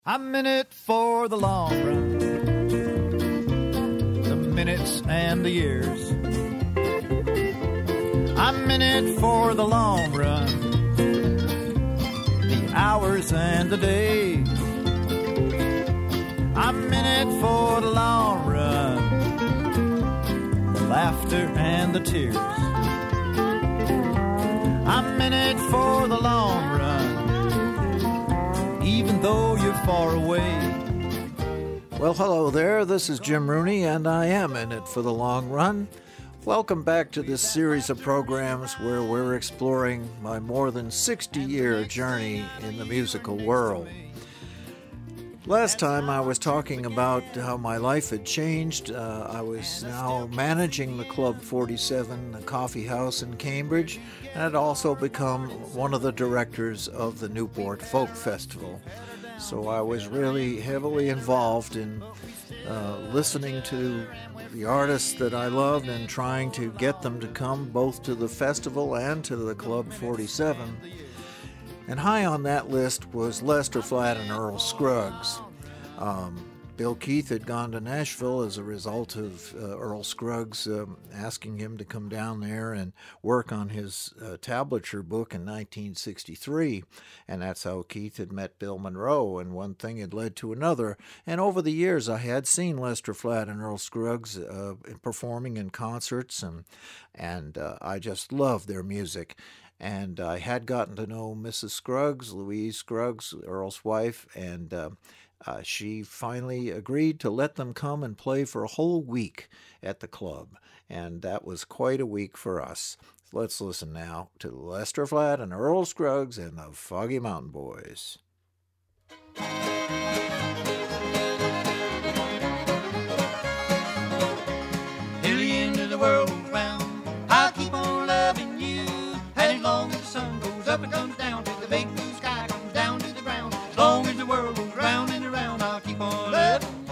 I'm in it for the long run, the minutes and the years. I'm in it for the long run, the hours and the days. I'm in it for the long run, the laughter and the tears. I'm in it for the long run, even though you're far away. Well, hello there. This is Jim Rooney, and I am in it for the long run. Welcome back to this series of programs where we're exploring my more than 60-year journey in the musical world. Last time I was talking about how my life had changed. I was now managing the Club 47, a coffee house in Cambridge, and had also become one of the directors of the Newport Folk Festival. So I was really heavily involved in listening to the artists that I loved and trying to get them to come both to the festival and to the Club 47. And high on that list was Lester Flatt and Earl Scruggs. Bill Keith had gone to Nashville as a result of Earl Scruggs asking him to come down there and work on his tablature book in 1963. And that's how Keith had met Bill Monroe, and one thing had led to another. And over the years, I had seen Lester Flatt and Earl Scruggs performing in concerts, and I just loved their music. And I had gotten to know Mrs. Scruggs, Louise Scruggs, Earl's wife, and she finally agreed to let them come and play for a whole week at the club. And that was quite a week for us. Let's listen now to Lester Flatt and Earl Scruggs and the Foggy Mountain Boys. Till the end of the world goes round, I'll keep on loving you. And as long as the sun goes up and comes down, till the big blue sky comes down to the ground, as long as the world goes round and around, I'll keep on loving you.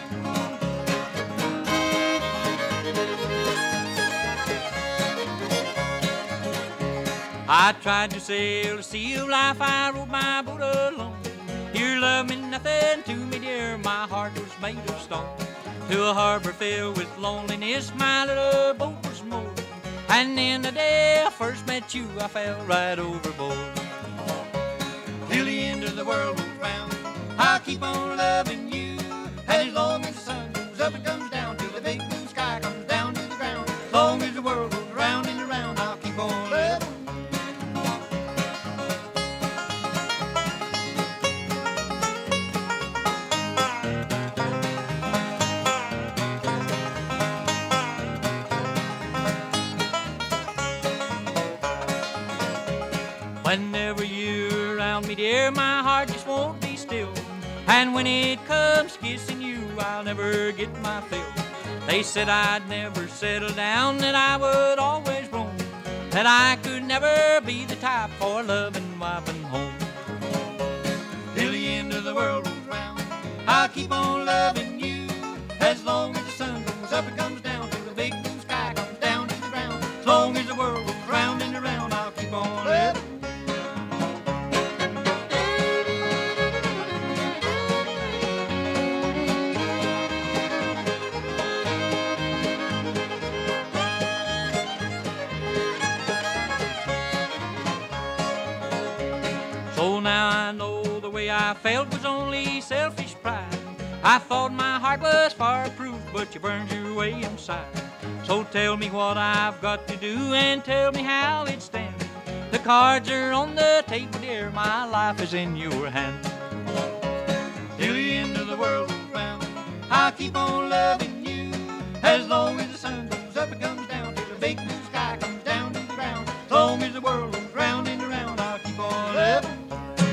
I tried to sail the sea of life, I rode my boat alone. Your love meant nothing to me, dear, my heart was made of stone. To a harbor filled with loneliness, my little boat was moored. And then the day I first met you, I fell right overboard. Till the end of the world goes round, I'll keep on loving you. And as long as the sun goes up and comes down, till the big blue sky comes down to the ground, as long as the world goes round and around, I'll keep on loving you. Whenever you're around me, dear, my heart just won't be still. And when it comes kissing you, I'll never get my fill. They said I'd never settle down, that I would always roam, that I could never be the type for loving wife and home. Till the end of the world goes round, I'll keep on loving you. As long as the sun goes up and comes down, till the big blue sky comes down to the ground, as long as the world goes round and around, I'll keep on loving you. So now I know the way I felt was only selfish pride. I thought my heart was fireproof, but you burned your way inside. So tell me what I've got to do and tell me how it stands. The cards are on the table, dear, my life is in your hands. Till the end of the world goes round, I'll keep on loving you. As long as the sun goes up and comes down, till the big blue sky comes down to the ground, as long as the world goes round and around, I'll keep on loving you.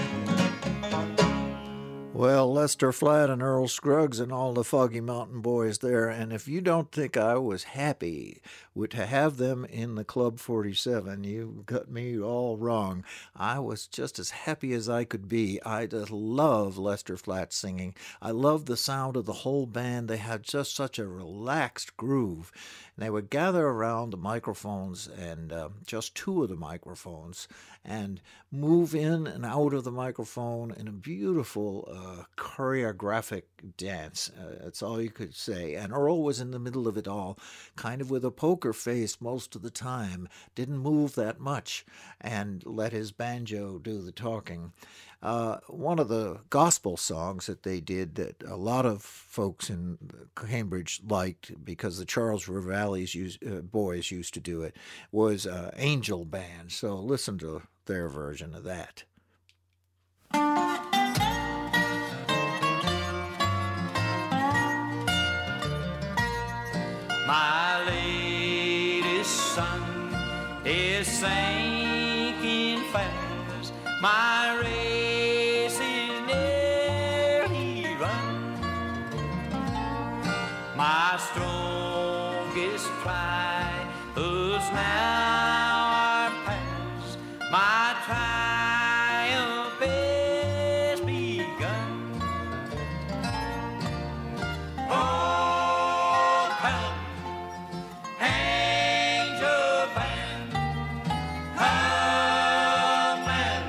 Well, Lester Flatt and Earl Scruggs and all the Foggy Mountain Boys there. And if you don't think I was happy to have them in the Club 47, you got me all wrong. I was just as happy as I could be. I just love Lester Flatt singing. I love the sound of the whole band. They had just such a relaxed groove. And they would gather around the microphones, and just two of the microphones, and move in and out of the microphone in a beautiful choreographic dance. That's all you could say. And Earl was in the middle of it all, kind of with a poker face most of the time, didn't move that much, and let his banjo do the talking. One of the gospel songs that they did that a lot of folks in Cambridge liked, because the Charles River Valley's boys used to do it, was Angel Band. So listen to their version of that. My latest sun is sinking fast. My race is nearly run. My strongest trials now are past. My triumph is begun. Oh, come, angel band, come and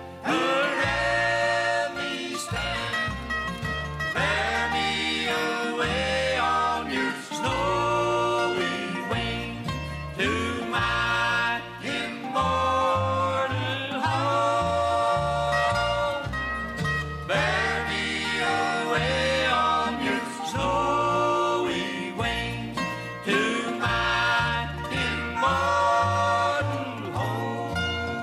around me stand. Bear me away on your snowy wing to my immortal home. Bear me away on your snowy wing to my immortal home.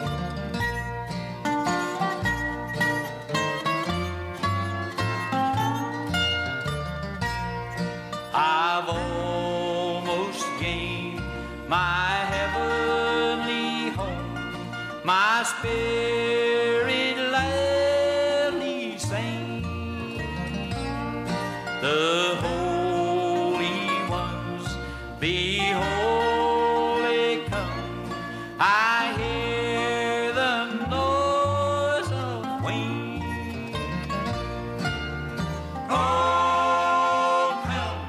I've almost gained my heavenly home. My spirit loudly sings. The holy ones, behold, they come. I hear the noise of wings. Oh, come,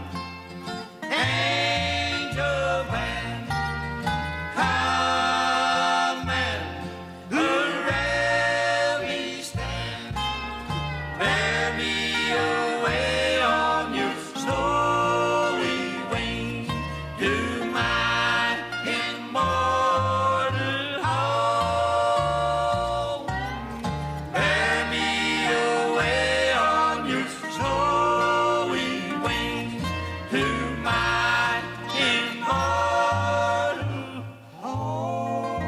angel band, come and around me stand. Bear me away on your snowy wing to my immortal home. Bear me away on your snowy wing to my immortal home.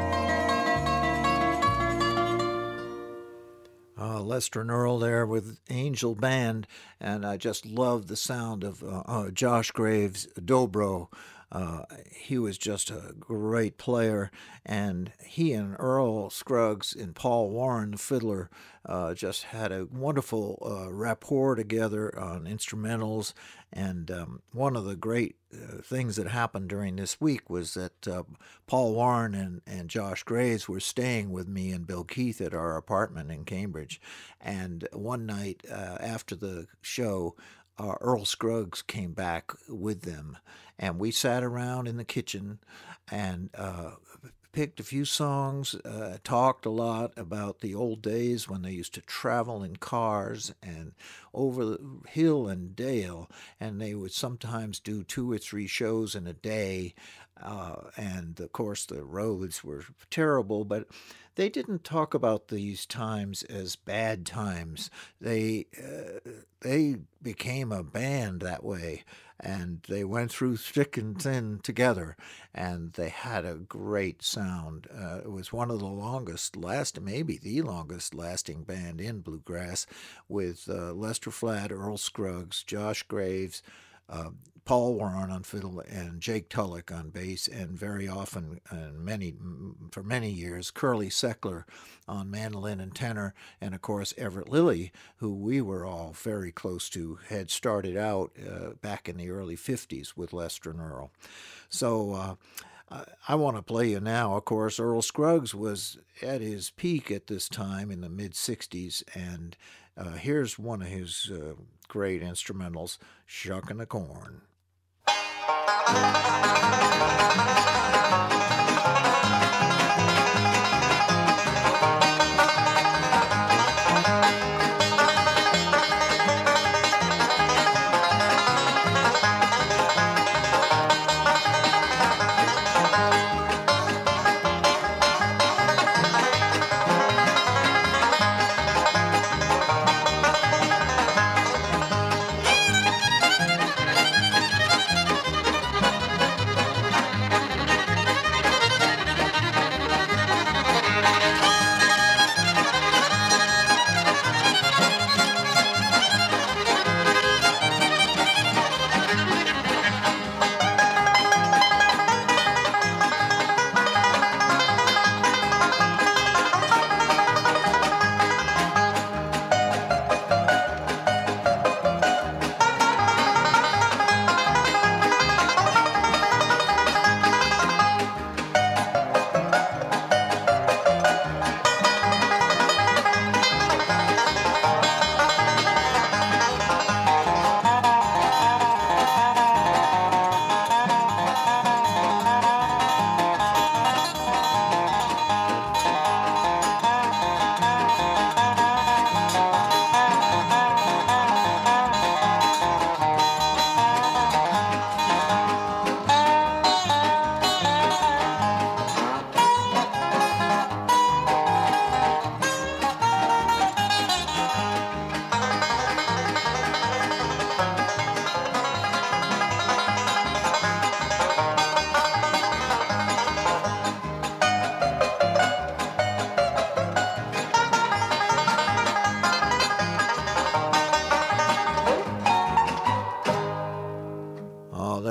Lester and Earl there with Angel Band, and I just love the sound of Josh Graves' dobro. He was just a great player, and he and Earl Scruggs and Paul Warren, the fiddler, just had a wonderful rapport together on instrumentals. And one of the great things that happened during this week was that Paul Warren and Josh Graves were staying with me and Bill Keith at our apartment in Cambridge. And one night after the show, Earl Scruggs came back with them, and we sat around in the kitchen and picked a few songs, talked a lot about the old days when they used to travel in cars and over the hill and dale, and they would sometimes do 2 or 3 shows in a day, and of course the roads were terrible, but they didn't talk about these times as bad times. They became a band that way, and they went through thick and thin together, and they had a great sound. It was one of the maybe the longest lasting band in bluegrass, with Lester Flatt, Earl Scruggs, Josh Graves, Paul Warren on fiddle, and Jake Tulloch on bass, and very often, for many years, Curly Seckler on mandolin and tenor, and of course Everett Lilly, who we were all very close to, had started out back in the early 50s with Lester and Earl. So I want to play you now. Of course, Earl Scruggs was at his peak at this time in the mid-60s, and here's one of his great instrumentals, Shuckin' the Corn.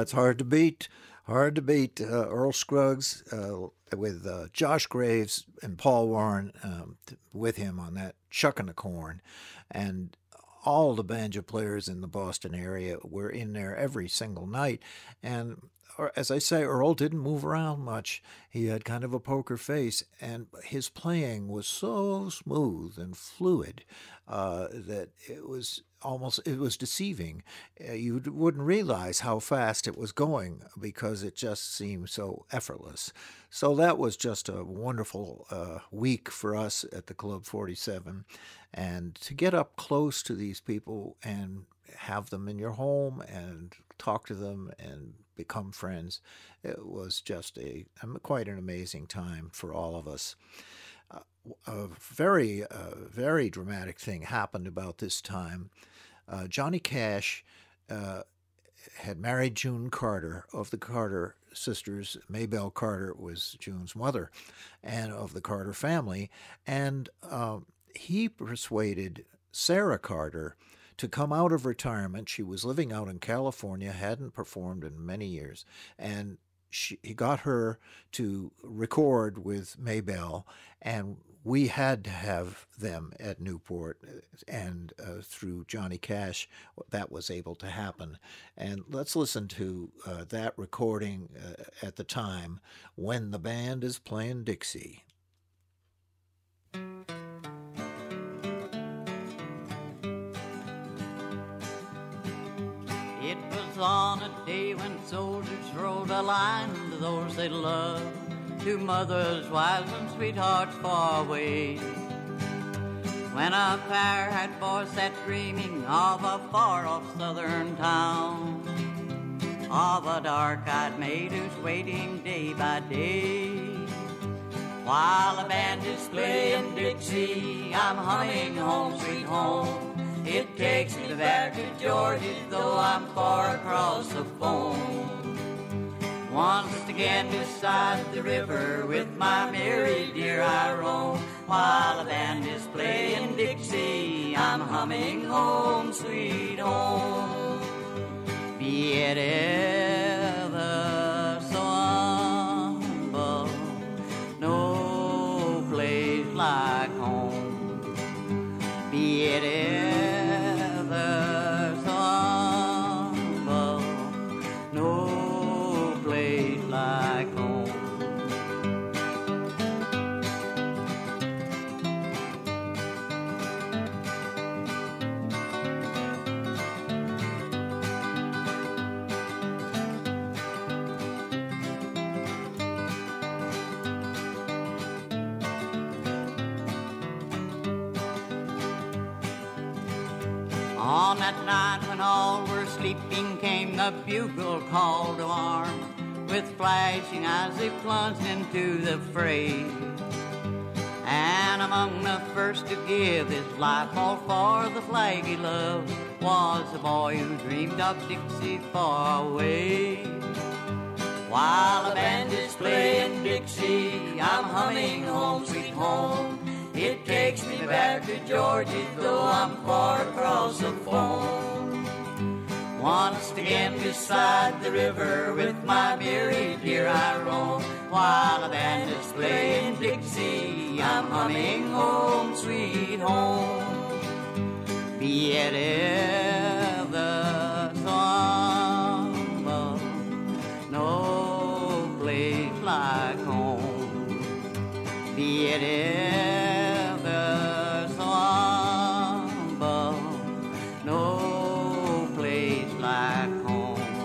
that's hard to beat. Hard to beat. Earl Scruggs with Josh Graves and Paul Warren with him on that Shuckin' the Corn. And all the banjo players in the Boston area were in there every single night. And as I say, Earl didn't move around much. He had kind of a poker face, and his playing was so smooth and fluid that it was deceiving. You wouldn't realize how fast it was going because it just seemed so effortless. So that was just a wonderful week for us at the Club 47. And to get up close to these people and have them in your home and talk to them and become friends, it was just quite an amazing time for all of us. A very dramatic thing happened about this time. Johnny Cash had married June Carter of the Carter sisters. Maybelle Carter was June's mother, and of the Carter family. And he persuaded Sarah Carter to come out of retirement. She was living out in California, hadn't performed in many years, and he got her to record with Maybelle, and we had to have them at Newport, and through Johnny Cash, that was able to happen. And let's listen to that recording at the time, When the Band is Playing Dixie. It was on a day when soldiers wrote a line to those they loved, to mothers, wives, and sweethearts far away. When a pair had boys sat dreaming of a far-off southern town, of a dark-eyed maid who's waiting day by day. While the band is playing Dixie, I'm humming Home Sweet Home. It takes me back to Georgia, though I'm far across the phone. Once again beside the river, with my Mary dear I roam. While the band is playing Dixie, I'm humming Home Sweet Home. Be it ever so humble, no place like home. Be it ever so humble, no place like home. On that night when all were sleeping came the bugle call to arms. With flashing eyes they plunged into the fray. And among the first to give his life all for the flag he loved was the boy who dreamed of Dixie far away. While the band is playing Dixie, I'm humming Home Sweet Home. It takes me back to Georgia, though I'm far across the phone. Once again beside the river, with my Mary dear I roam. While the band is playing Dixie, I'm humming Home Sweet Home. Be it ever so humble, no place like home. Be it ever so humble, no place like home.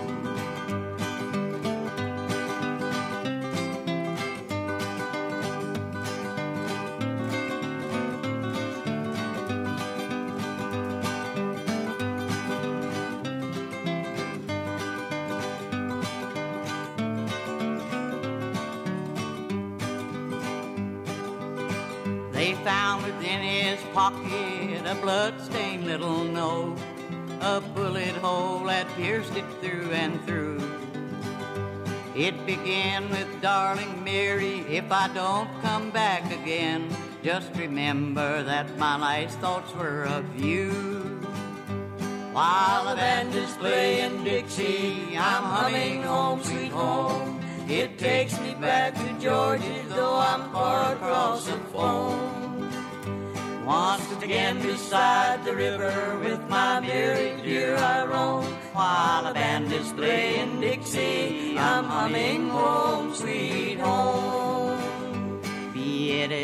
They found within his pocket a blood-stained little note, a bullet hole that pierced it through and through. It began with, darling Mary, if I don't come back again, just remember that my last thoughts were of you. While the band is playing Dixie, I'm humming Home Sweet Home. It takes me back to Georgia, though I'm far across the phone. Once again beside the river with my very dear I roam. While the band is playing Dixie, I'm humming Home Sweet Home. Be it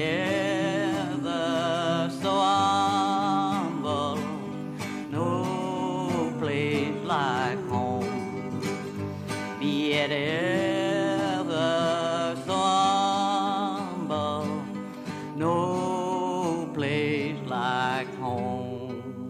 ever so humble, no place like home. Be it ever so humble, no place like home.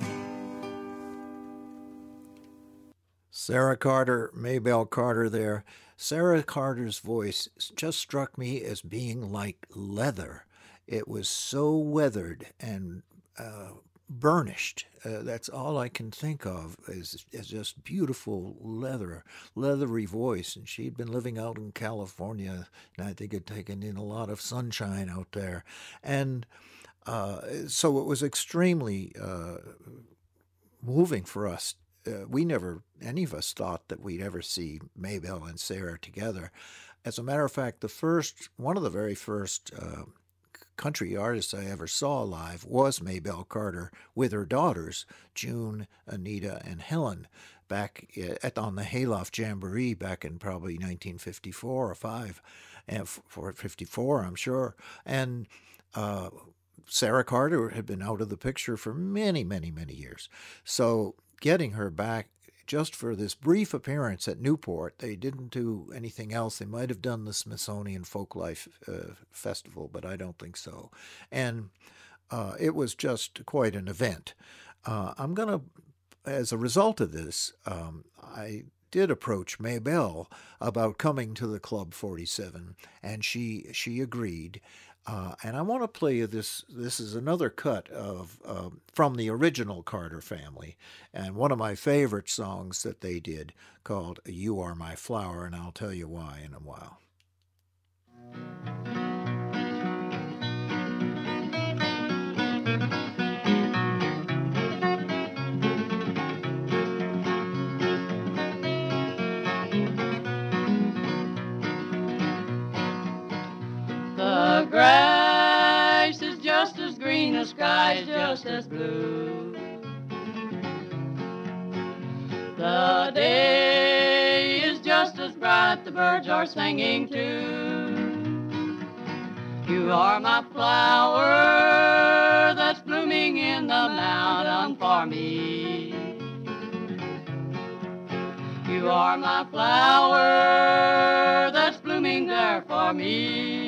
Sarah Carter, Maybelle Carter there. Sarah Carter's voice just struck me as being like leather. It was so weathered and burnished. That's all I can think of is just beautiful leathery voice. And she'd been living out in California, and I think had taken in a lot of sunshine out there. And so it was extremely moving for us. Any of us thought that we'd ever see Maybelle and Sarah together. As a matter of fact, one of the very first country artists I ever saw live was Maybelle Carter with her daughters, June, Anita, and Helen, back on the Hayloft Jamboree back in probably 1954 or 5, and for 54, I'm sure. And Sarah Carter had been out of the picture for many, many, many years. So getting her back just for this brief appearance at Newport, they didn't do anything else. They might have done the Smithsonian Folklife Festival, but I don't think so. And it was just quite an event. I'm going to, as a result of this, I did approach Maybelle about coming to the Club 47, and she agreed. And I want to play you this. This is another cut of from the original Carter family, and one of my favorite songs that they did called "You Are My Flower," and I'll tell you why in a while. The grass is just as green, the sky is just as blue. The day is just as bright, the birds are singing too. You are my flower that's blooming in the mountain for me. You are my flower that's blooming there for me.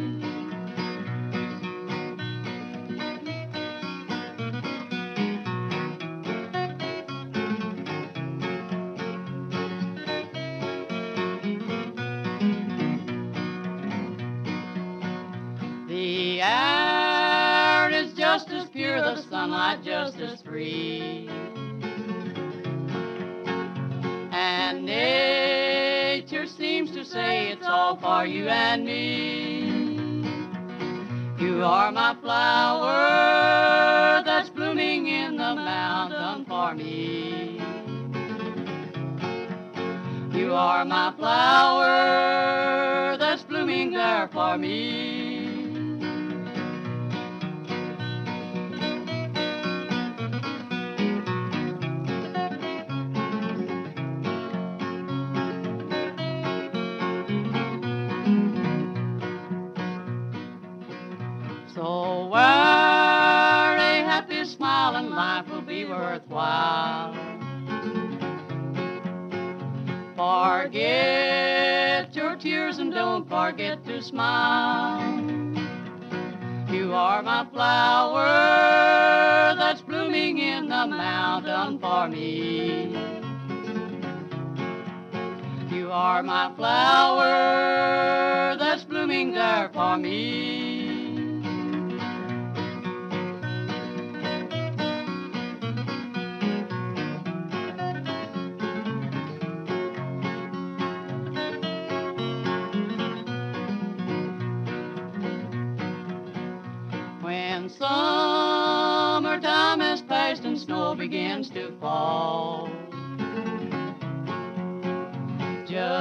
The air is just as pure, the sunlight just as free. And nature seems to say it's all for you and me. You are my flower that's blooming in the mountain for me. You are my flower that's blooming there for me. So wear a happy smile and life will be worthwhile. Forget your tears and don't forget to smile. You are my flower that's blooming in the mountain for me. You are my flower that's blooming there for me. When summertime is past and snow begins to fall,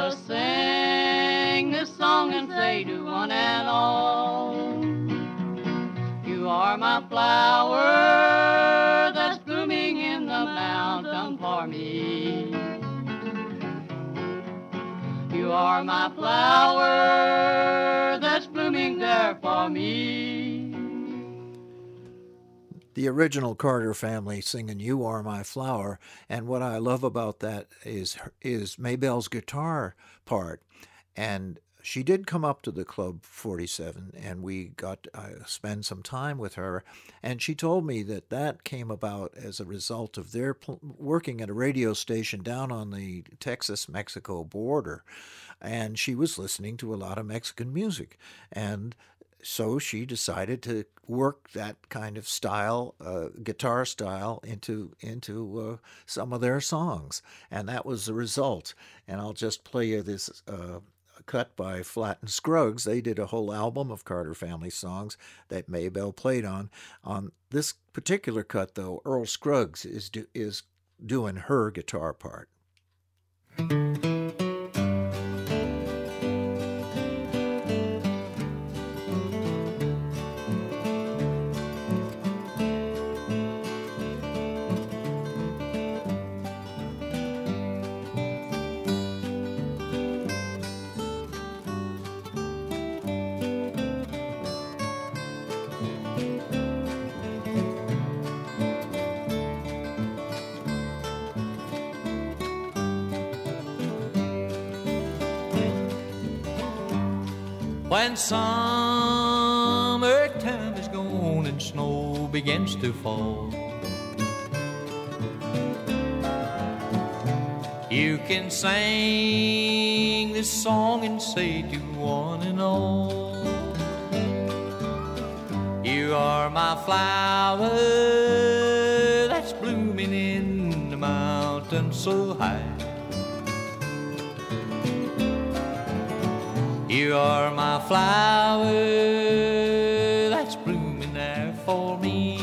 us sing this song and say to one and all, you are my flower that's blooming in the mountain for me. You are my flower that's blooming there for me. The original Carter family singing "You Are My Flower," and what I love about that is Maybelle's guitar part, and she did come up to the Club 47, and we got to spend some time with her, and she told me that came about as a result of their working at a radio station down on the Texas-Mexico border, and she was listening to a lot of Mexican music, and so she decided to work that kind of style, guitar style, into some of their songs, and that was the result. And I'll just play you this cut by Flatt and Scruggs. They did a whole album of Carter family songs that Maybelle played on. On this particular cut, though, Earl Scruggs is doing her guitar part. When summertime is gone and snow begins to fall, you can sing this song and say to one and all, you are my flower that's blooming in the mountain so high. You are my flower that's blooming there for me.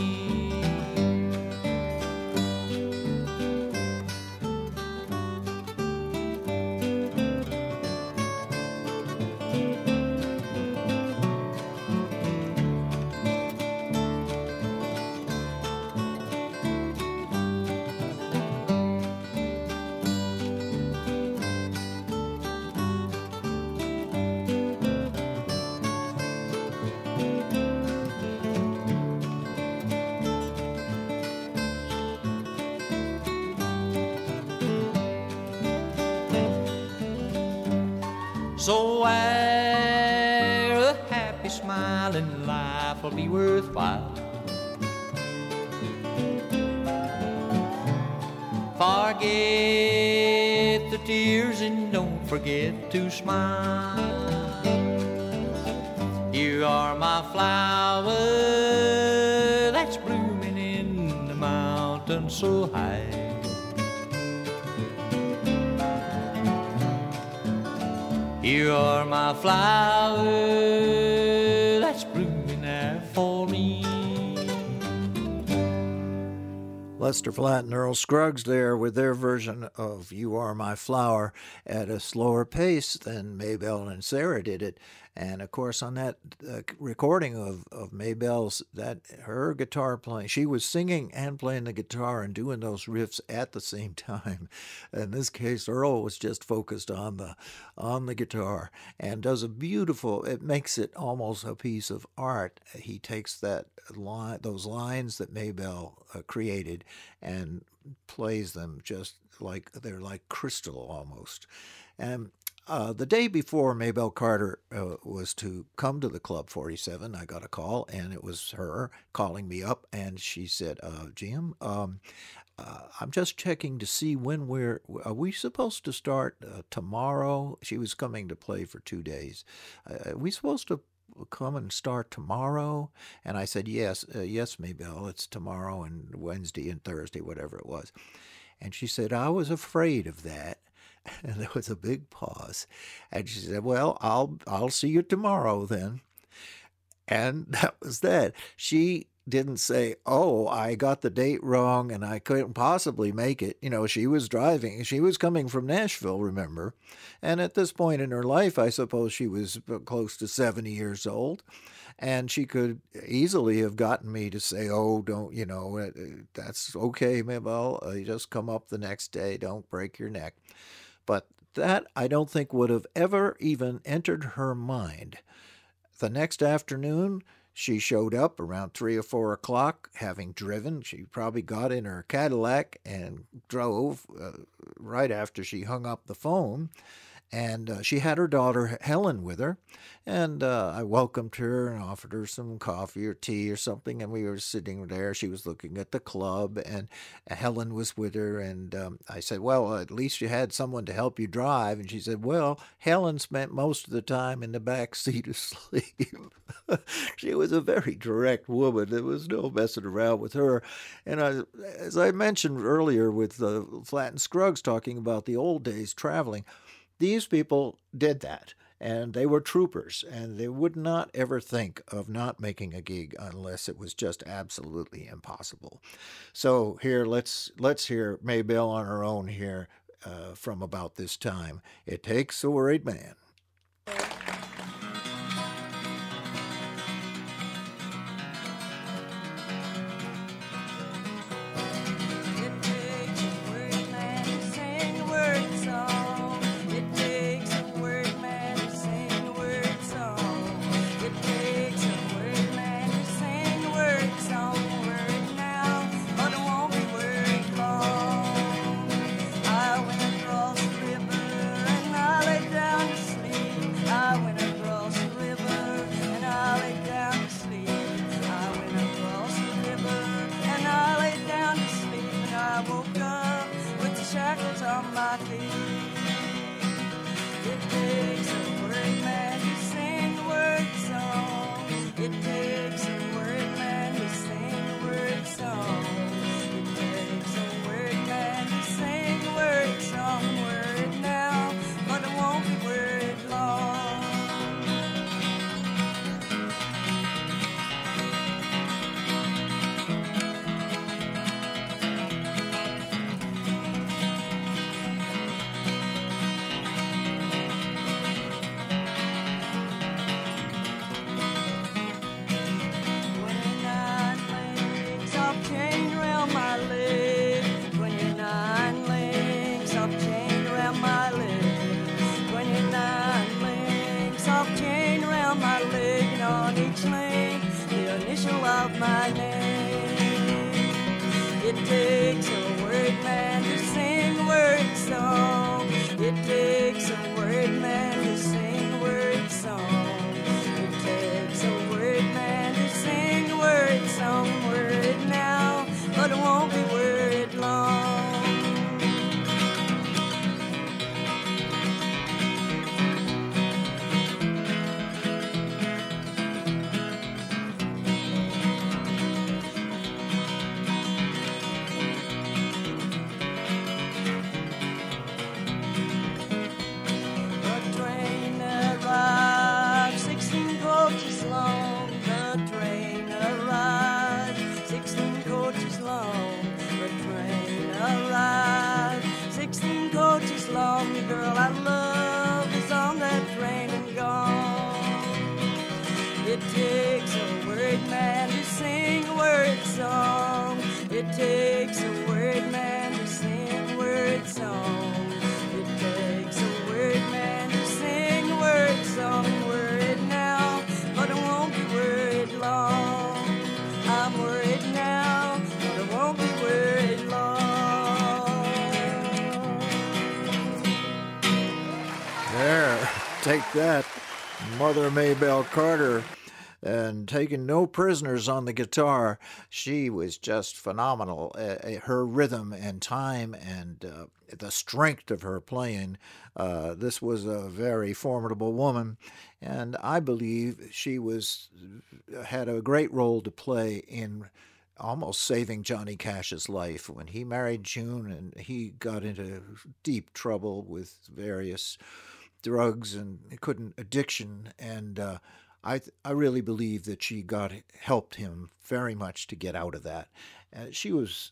So where a happy smile in life will be worthwhile, forget the tears and don't forget to smile. You are my flower that's blooming in the mountain so high. You are my flower that's blooming there for me. Lester Flatt and Earl Scruggs there with their version of You Are My Flower at a slower pace than Maybelle and Sarah did it. And of course, on that recording of Maybelle's, her guitar playing, she was singing and playing the guitar and doing those riffs at the same time. In this case, Earl was just focused on the guitar and does a beautiful. It makes it almost a piece of art. He takes those lines that Maybelle created and plays them just like they're like crystal almost. And the day before Maybelle Carter was to come to the Club 47, I got a call, and it was her calling me up, and she said, Jim, I'm just checking to see when are we supposed to start tomorrow? She was coming to play for 2 days. Are we supposed to come and start tomorrow? And I said, yes, Maybelle, it's tomorrow and Wednesday and Thursday, whatever it was. And she said, I was afraid of that. And there was a big pause. And she said, well, I'll see you tomorrow then. And that was that. She didn't say, oh, I got the date wrong and I couldn't possibly make it. She was driving. She was coming from Nashville, remember? And at this point in her life, I suppose she was close to 70 years old. And she could easily have gotten me to say, oh, don't, that's okay, Mabel. You just come up the next day. Don't break your neck. But that, I don't think, would have ever even entered her mind. The next afternoon, she showed up around 3 or 4 o'clock, having driven. She probably got in her Cadillac and drove right after she hung up the phone. And she had her daughter Helen with her, and I welcomed her and offered her some coffee or tea or something, and we were sitting there. She was looking at the club, and Helen was with her, and I said, well, at least you had someone to help you drive. And she said, well, Helen spent most of the time in the back seat asleep. She was a very direct woman. There was no messing around with her. And as I mentioned earlier with Flatt and Scruggs talking about the old days traveling, these people did that, and they were troopers, and they would not ever think of not making a gig unless it was just absolutely impossible. So here, let's hear Maybelle on her own here from about this time. It Takes a Worried Man. Take that, Mother Maybelle Carter, and taking no prisoners on the guitar. She was just phenomenal. Her rhythm and time and the strength of her playing. This was a very formidable woman, and I believe she had a great role to play in almost saving Johnny Cash's life when he married June and he got into deep trouble with various drugs and addiction, and I really believe that she helped him very much to get out of that. She was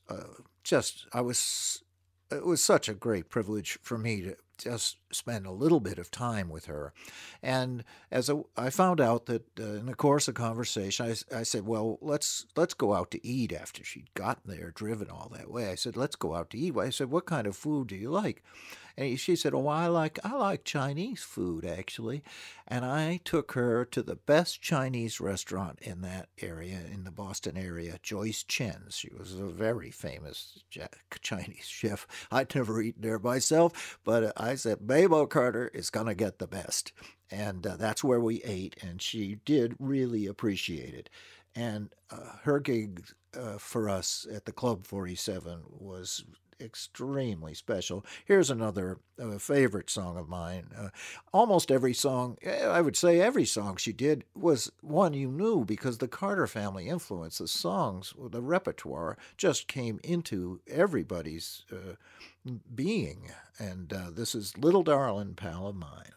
it was such a great privilege for me to just spend a little bit of time with her. And I found out that in the course of conversation, I said, well, let's go out to eat after she'd gotten there, driven all that way. I said, let's go out to eat. I said, what kind of food do you like? And she said, oh, I like Chinese food, actually. And I took her to the best Chinese restaurant in that area, in the Boston area, Joyce Chen's. She was a very famous Chinese chef. I'd never eaten there myself, but I said, Babe O'Carter is going to get the best. And that's where we ate, and she did really appreciate it. And her gig for us at the Club 47 was extremely special. Here's another favorite song of mine. Almost every song, I would say every song she did was one you knew, because the Carter family influence, the songs, the repertoire just came into everybody's being. And this is Little Darling Pal of Mine.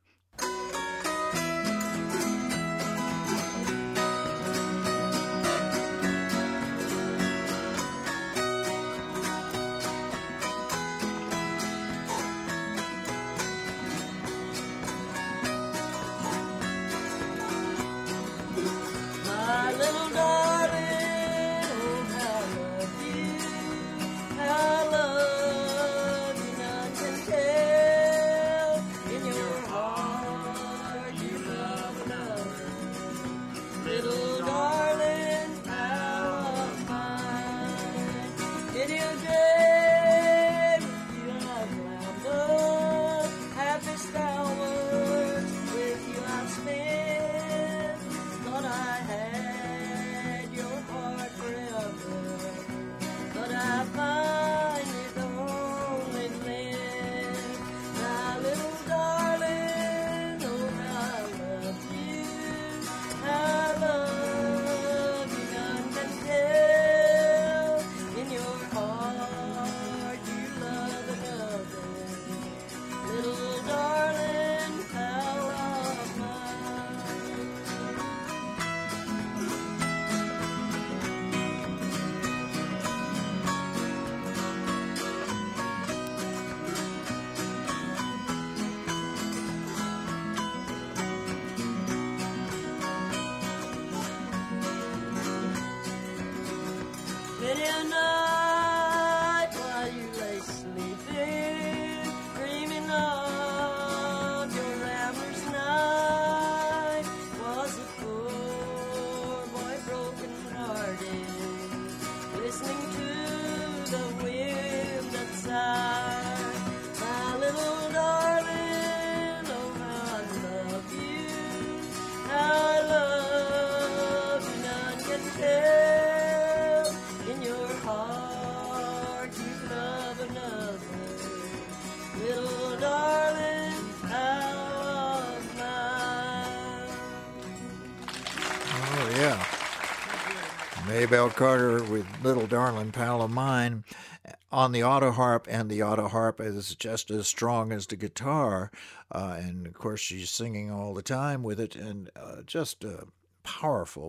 Maybelle Carter with Little Darling Pal of Mine on the auto harp, and the auto harp is just as strong as the guitar, and of course she's singing all the time with it, and just a powerful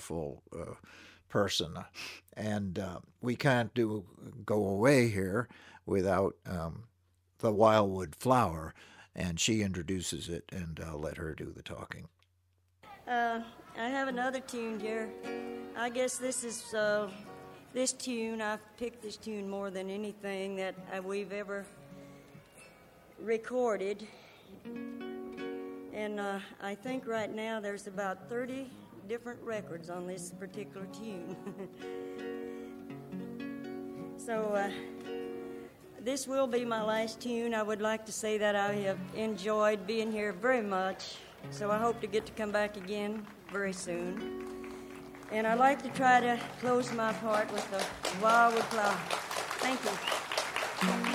person. And we can't go away here without the Wildwood Flower, and she introduces it, and I'll let her do the talking. I have another tune here. I guess this is this tune. I've picked this tune more than anything that we've ever recorded. And I think right now there's about 30 different records on this particular tune. So this will be my last tune. I would like to say that I have enjoyed being here very much. So I hope to get to come back again very soon. And I'd like to try to close my part with the Wildwood Flower. Thank you.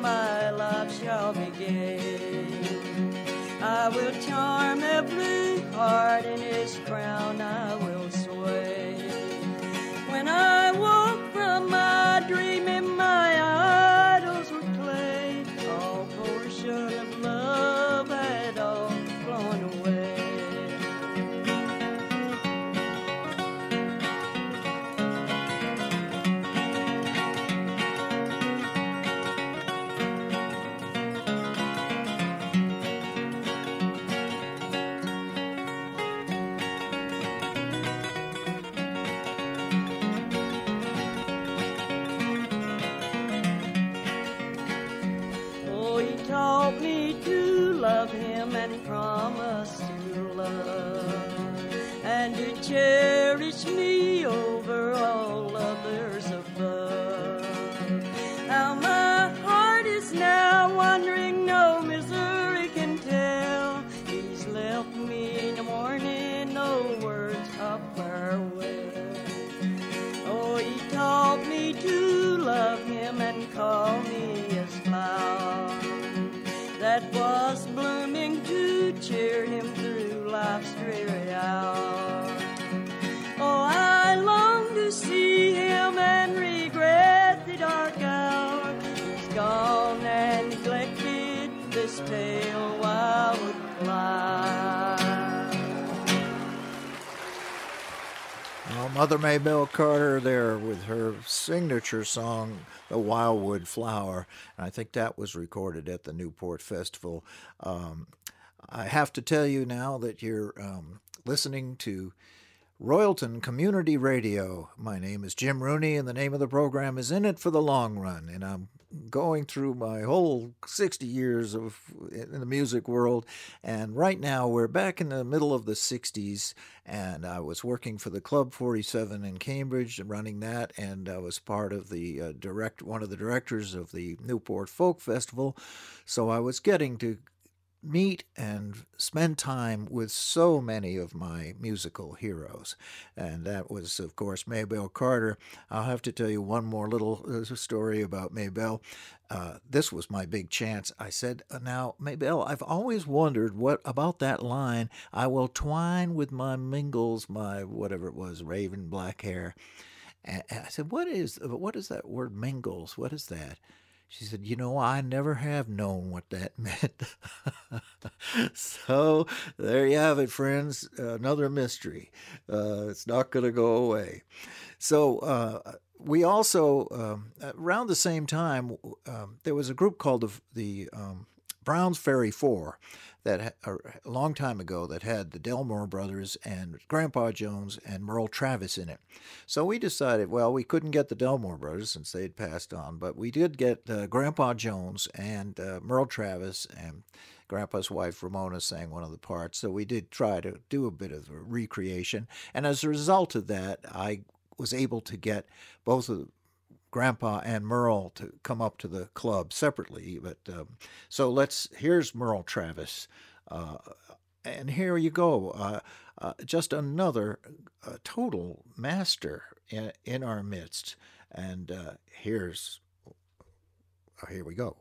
my life shall be gay. I will charm every heart, in his crown I will sway. When I woke from my dream and my idols were clay, all portion of love had all flown away. Taught me to love him and promise to love and to cherish me over all others above. How my heart is now wandering, no misery can tell. He's left me in the morning, no words of farewell. Oh, he taught me to love him and call me his flower that was blooming to cheer him through life's dreary hour. Oh, I long to see him and regret the dark hour. He's gone and neglected this pale wildwood flower. Well, Mother Maybelle Carter there with her signature song, The Wildwood Flower. And I think that was recorded at the Newport Festival. I have to tell you now that you're listening to Royalton Community Radio. My name is Jim Rooney, and the name of the program is In It for the Long Run. And I'm going through my whole 60 years in the music world, and right now we're back in the middle of the 60s, and I was working for the Club 47 in Cambridge, running that, and I was part of the one of the directors of the Newport Folk Festival, so I was getting to meet and spend time with so many of my musical heroes. And that was, of course, Maybelle Carter. I'll have to tell you one more little story about Maybelle. This was my big chance. I said, now, Maybelle, I've always wondered what about that line, I will twine with my mingles, my whatever it was, raven black hair. And I said, what is that word mingles? What is that? She said, I never have known what that meant. So there you have it, friends. Another mystery. It's not going to go away. So we also, around the same time, there was a group called the Browns Ferry Four that a long time ago that had the Delmore brothers and Grandpa Jones and Merle Travis in it. So we decided, well, we couldn't get the Delmore brothers since they'd passed on, but we did get Grandpa Jones and Merle Travis, and Grandpa's wife Ramona sang one of the parts. So we did try to do a bit of a recreation, and as a result of that, I was able to get both of Grandpa and Merle to come up to the club separately. But so here's Merle Travis. And here you go. Just another total master in our midst. And here we go.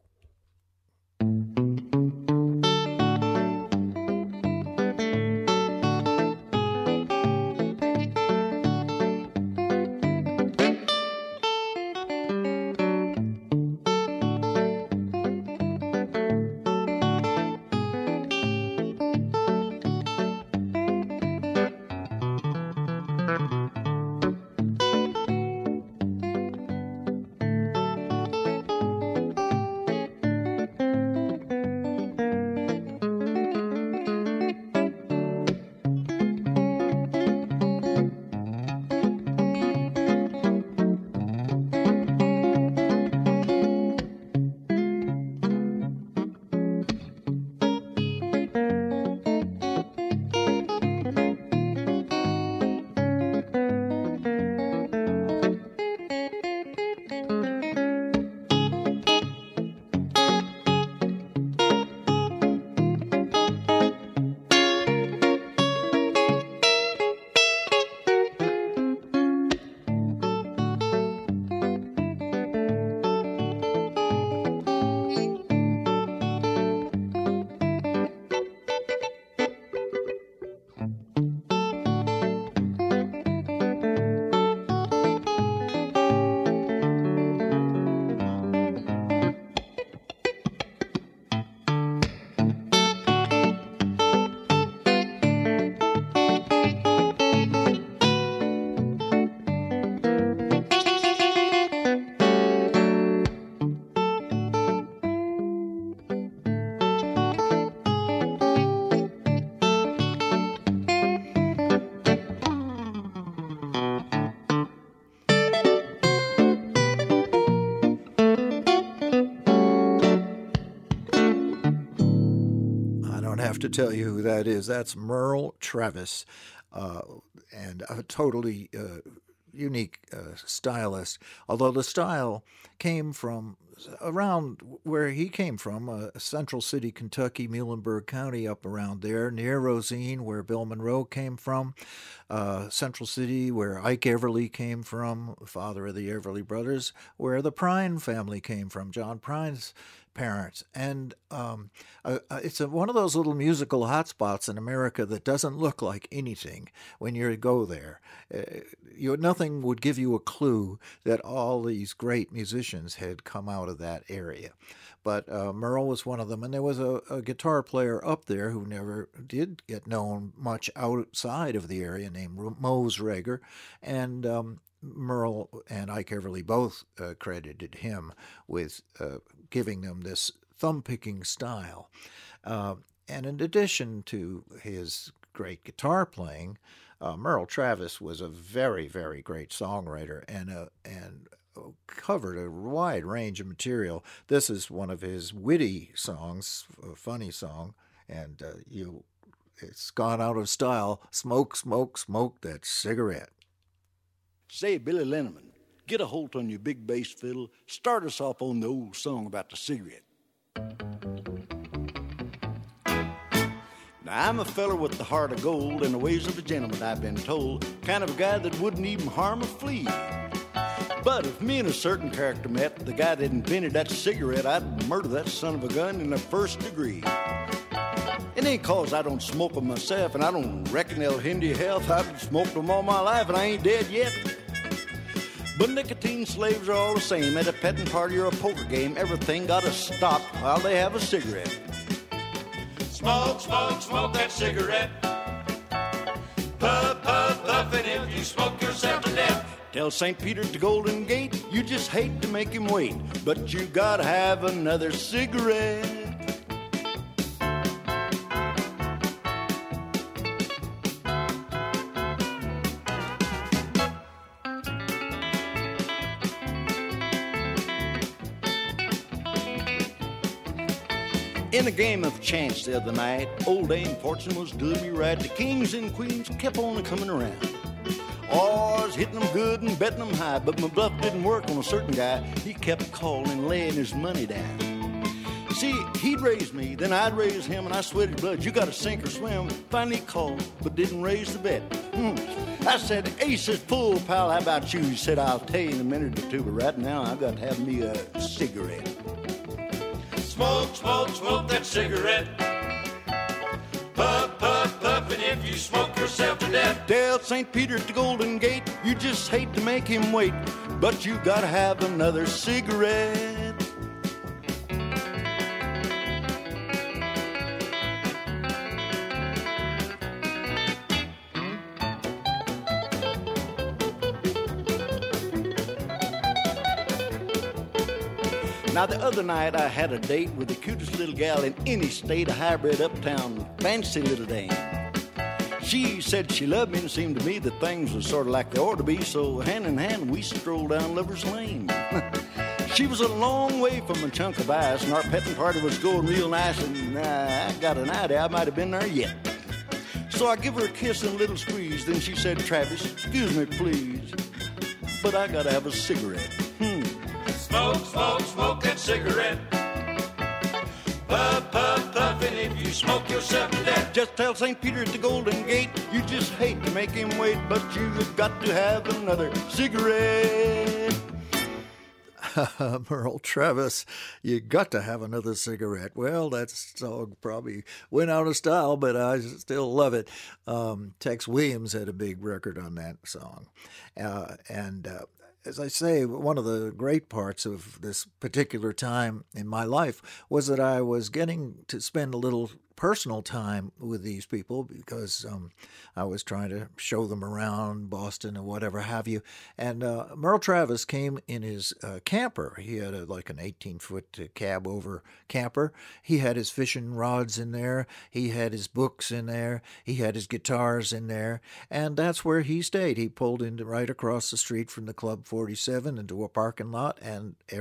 don't have to tell you who that is. That's Merle Travis, and a totally unique stylist. Although the style came from around where he came from, Central City, Kentucky, Muhlenberg County, up around there, near Rosine, where Bill Monroe came from, Central City, where Ike Everly came from, father of the Everly Brothers, where the Prine family came from, John Prine's parents. And it's one of those little musical hotspots in America that doesn't look like anything when you go there. Nothing would give you a clue that all these great musicians had come out of that area. But Merle was one of them, and there was a guitar player up there who never did get known much outside of the area named Mose Rager, and Merle and Ike Everly both credited him with giving them this thumb-picking style. And in addition to his great guitar playing, Merle Travis was a very, very great songwriter and covered a wide range of material. This is one of his witty songs, a funny song, and it's gone out of style. Smoke, smoke, smoke that cigarette. Say, Billy Linneman, get a hold on your big bass fiddle. Start us off on the old song about the cigarette. Now, I'm a feller with the heart of gold and the ways of a gentleman, I've been told. Kind of a guy that wouldn't even harm a flea. But if me and a certain character met, the guy that invented that cigarette, I'd murder that son of a gun in the first degree. It ain't cause I don't smoke them myself, and I don't reckon they'll hinder your health. I've smoked them all my life, and I ain't dead yet. But nicotine slaves are all the same. At a petting party or a poker game, everything gotta stop while they have a cigarette. Smoke, smoke, smoke that cigarette. Puff, puff, puff, and if you smoke yourself to death. Tell St. Peter at the Golden Gate, you just hate to make him wait, but you gotta have another cigarette. In a game of chance the other night, old Dame Fortune was doing me right. The kings and queens kept on coming around. Oh, I was hitting them good and betting them high, but my bluff didn't work on a certain guy. He kept calling, laying his money down. See, he'd raise me, then I'd raise him, and I sweated blood. You got to sink or swim. Finally he called, but didn't raise the bet. I said, ace is full, pal, how about you? He said, I'll tell you in a minute or two, but right now I've got to have me a cigarette. Smoke, smoke, smoke that cigarette. Puff, puff, puff, and if you smoke yourself to death. Tell St. Peter at the Golden Gate, you just hate to make him wait, but you gotta have another cigarette. Now, the other night I had a date with the cutest little gal in any state, a hybrid uptown, fancy little dame. She said she loved me and it seemed to me that things were sort of like they ought to be, so hand in hand we strolled down Lover's Lane. She was a long way from a chunk of ice and our petting party was going real nice, and I got an idea I might have been there yet. So I give her a kiss and a little squeeze, then she said, Travis, excuse me please, but I gotta have a cigarette. Smoke, smoke, smoke that cigarette. Puff, puff, puff, and if you smoke yourself to death. Just tell St. Peter at the Golden Gate, you just hate to make him wait, but you've got to have another cigarette. Merle Travis, you got to have another cigarette. Well, that song probably went out of style, but I still love it. Tex Williams had a big record on that song. As I say, one of the great parts of this particular time in my life was that I was getting to spend a little personal time with these people because I was trying to show them around Boston and whatever have you. And Merle Travis came in his camper. He had like an 18-foot cab-over camper. He had his fishing rods in there. He had his books in there. He had his guitars in there. And that's where he stayed. He pulled in right across the street from the Club 47 into a parking lot, and every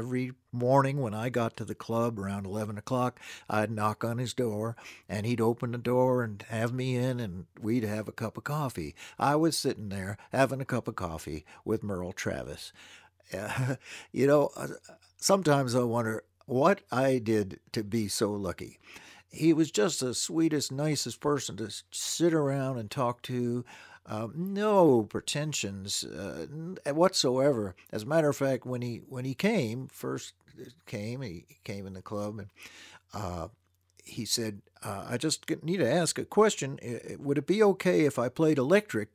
morning when I got to the club around 11 o'clock, I'd knock on his door, and he'd open the door and have me in, and we'd have a cup of coffee. I was sitting there having a cup of coffee with Merle Travis. You know, sometimes I wonder what I did to be so lucky. He was just the sweetest, nicest person to sit around and talk to. No pretensions whatsoever. As a matter of fact, when he first came in the club, and he said, "I just need to ask a question. Would it be okay if I played electric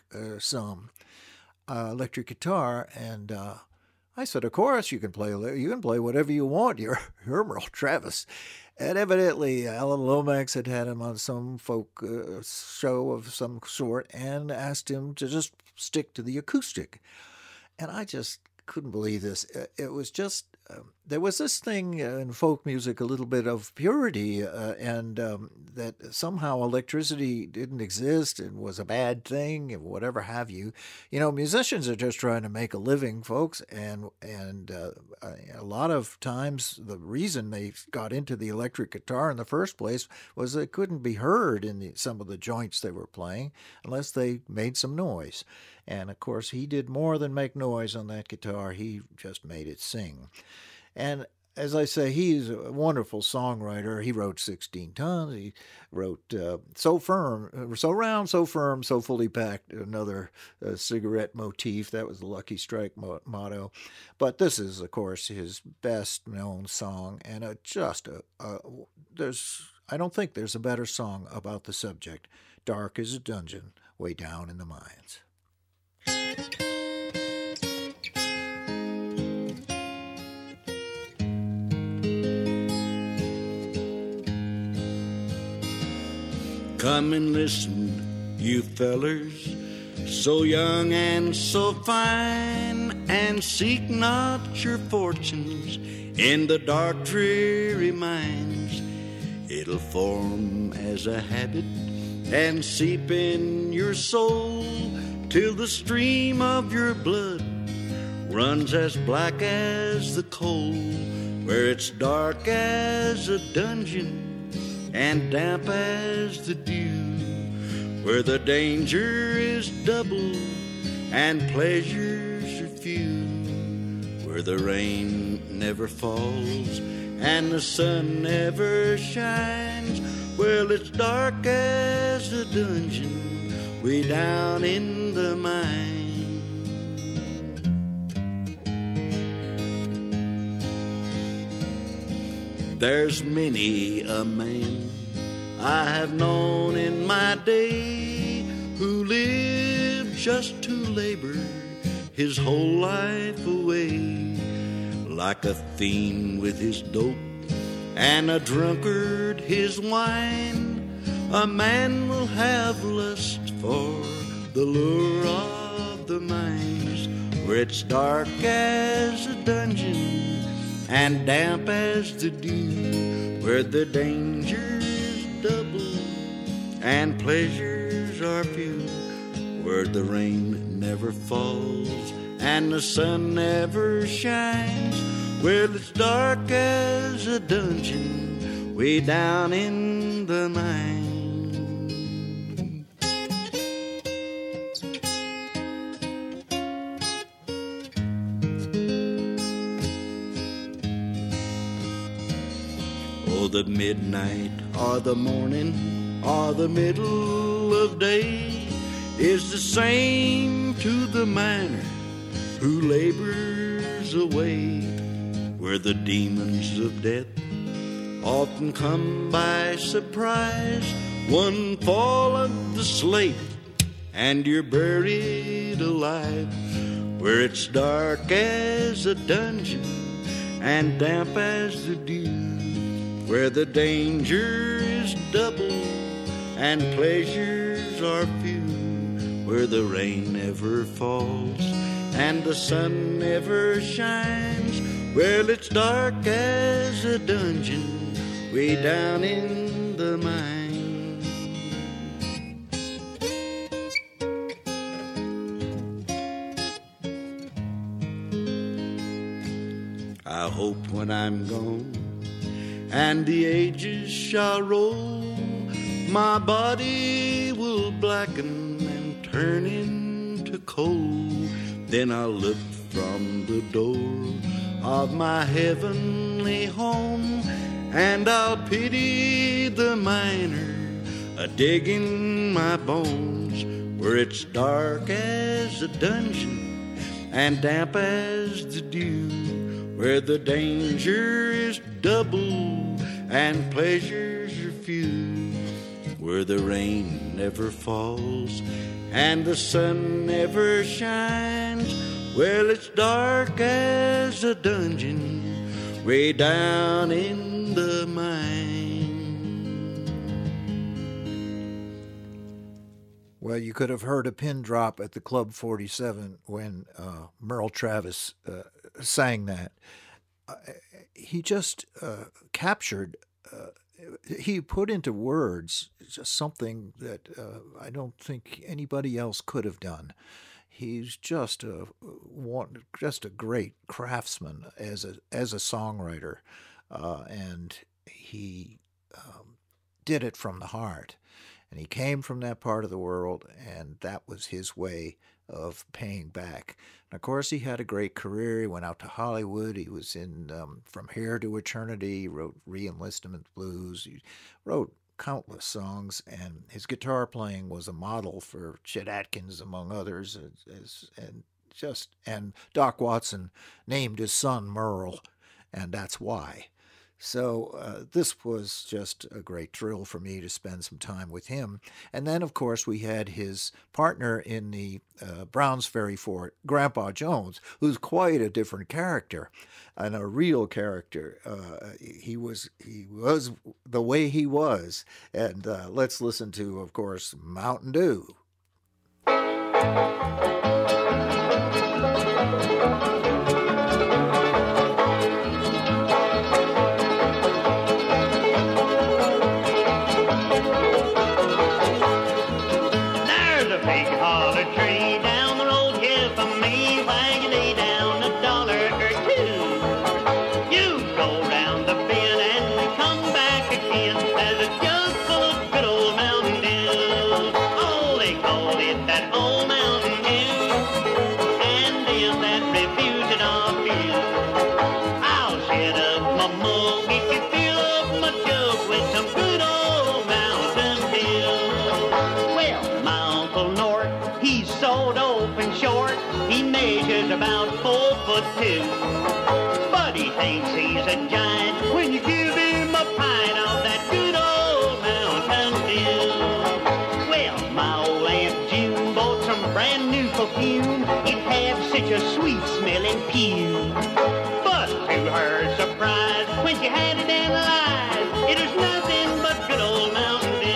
guitar?" And I said, "Of course you can play. You can play whatever you want. You're Merle Travis." And evidently, Alan Lomax had him on some folk show of some sort and asked him to just stick to the acoustic. And I just couldn't believe this. It was just, there was this thing in folk music, a little bit of purity, and that somehow electricity didn't exist and was a bad thing, and whatever have you. You know, musicians are just trying to make a living, folks, and a lot of times the reason they got into the electric guitar in the first place was they couldn't be heard in some of the joints they were playing unless they made some noise. And, of course, he did more than make noise on that guitar. He just made it sing. And as I say, he's a wonderful songwriter. He wrote 16 Tons. He wrote So Firm, So Round, So Firm, So Fully Packed, another cigarette motif. That was the Lucky Strike motto. But this is, of course, his best-known song. And I don't think there's a better song about the subject. Dark as a Dungeon, Way Down in the Mines. Come and listen, you fellers, so young and so fine, and seek not your fortunes in the dark, dreary mines. It'll form as a habit and seep in your soul till the stream of your blood runs as black as the coal, where it's dark as a dungeon and damp as the dew, where the danger is double and pleasures are few, where the rain never falls and the sun never shines. Well, it's dark as a dungeon way down in the mine. There's many a man I have known in my day who lived just to labor his whole life away, like a fiend with his dope and a drunkard his wine. A man will have lust for the lure of the mines, where it's dark as a dungeon and damp as the dew, where the dangers double and pleasures are few, where the rain never falls and the sun never shines. Well, it's dark as a dungeon way down in the mine. Oh, the midnight or the morning or the middle of day is the same to the miner who labors away, where the demons of death often come by surprise. One fall of the slate and you're buried alive, where it's dark as a dungeon and damp as the dew, where the danger is double and pleasures are few, where the rain never falls and the sun never shines. Well, it's dark as a dungeon way down in the mine. I hope when I'm gone and the ages shall roll, my body will blacken and turn into coal. Then I'll look from the door of my heavenly home, and I'll pity the miner a-digging my bones, where it's dark as a dungeon and damp as the dew, where the danger is double and pleasures are few, where the rain never falls and the sun never shines. Well, it's dark as a dungeon way down in the mine. Well, you could have heard a pin drop at the Club 47 when Merle Travis sang that. He just captured, he put into words just something that I don't think anybody else could have done. He's just a great craftsman as a songwriter, and he did it from the heart. And he came from that part of the world, and that was his way of paying back. And of course, he had a great career. He went out to Hollywood. He was in From Here to Eternity. He wrote Re-Enlistment Blues. He wrote countless songs, and his guitar playing was a model for Chet Atkins, among others. And Doc Watson named his son Merle, and that's why. So this was just a great thrill for me to spend some time with him. And then, of course, we had his partner in the Browns Ferry Fort, Grandpa Jones, who's quite a different character and a real character. He was the way he was. And let's listen to, of course, Mountain Dew. About 4'2", but he thinks he's a giant when you give him a pint of that good old Mountain Dew. Well, my old Aunt June bought some brand new perfume. It had such a sweet-smelling pew. But to her surprise, when she had it analyzed, it was nothing but good old Mountain Dew.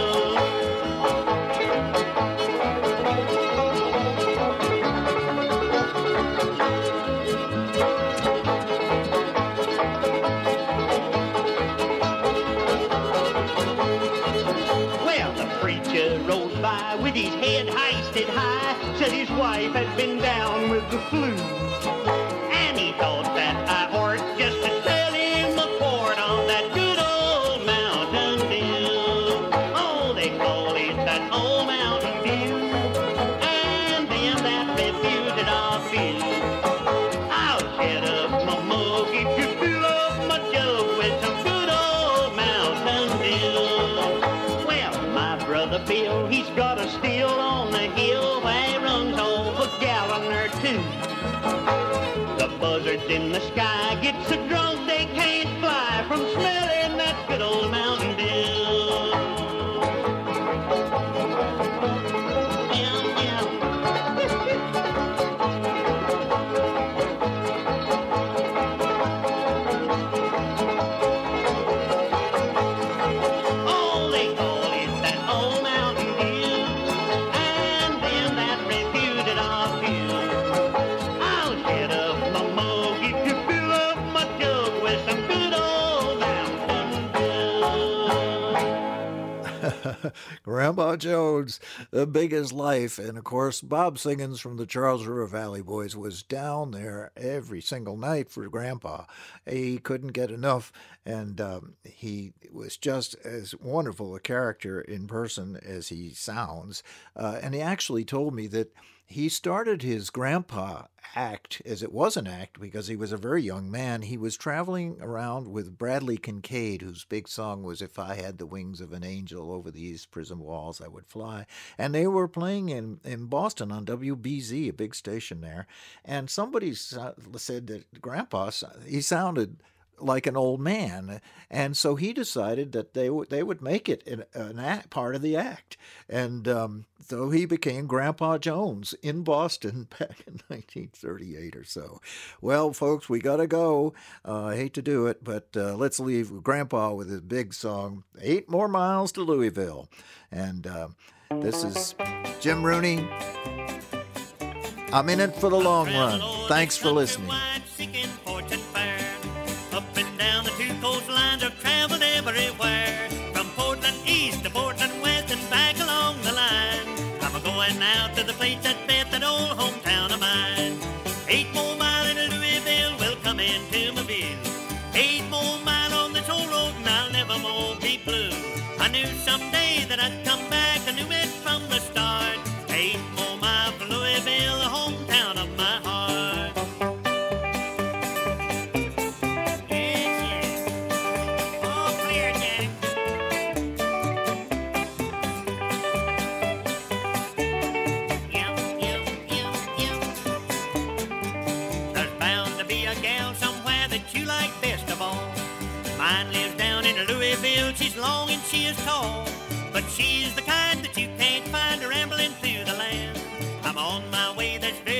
With his head hoisted high, said his wife had been down with the flu. And he thought that I ought just to tell him a quart of that good old Mountain Dew. Oh, they call it that old Mountain Dew, and them that refuse it I'll feel. I'll set up my mug if you fill up my jug with some good old Mountain Dew. Well, my brother Bill, he's got a still on the hill where he runs off a gallon or two. The buzzards in the sky get so drunk they can't fly from smelling that good old Mountain Dew. Grandpa Jones, big as life. And of course, Bob Singins from the Charles River Valley Boys was down there every single night for Grandpa. He couldn't get enough, and he was just as wonderful a character in person as he sounds. And he actually told me that he started his grandpa act, as it was an act, because he was a very young man. He was traveling around with Bradley Kincaid, whose big song was "If I Had the Wings of an Angel, Over the East Prison Walls I Would Fly." And they were playing in Boston on WBZ, a big station there. And somebody said that Grandpa, he sounded like an old man, and so he decided that they would make it an act, part of the act, and so he became Grandpa Jones in Boston back in 1938 or so. Well, folks, we gotta go. I hate to do it, but let's leave Grandpa with his big song, 8 More Miles to Louisville. And this is Jim Rooney. I'm in it for the long run. Thanks for listening. Coastlines have traveled everywhere, from Portland east to Portland west and back along the line. I'm a-going out to the place that bet that old hometown of mine. 8 more mile in Louisville will come into my view. 8 more mile on this old road and I'll never more be blue. I knew someday that I'd come back, I knew it from the start. 8 more mile from Louisville, the hometown of my heart. Mine lives down in Louisville, she's long and she is tall, but she's the kind that you can't find rambling through the land. I'm on my way, that's very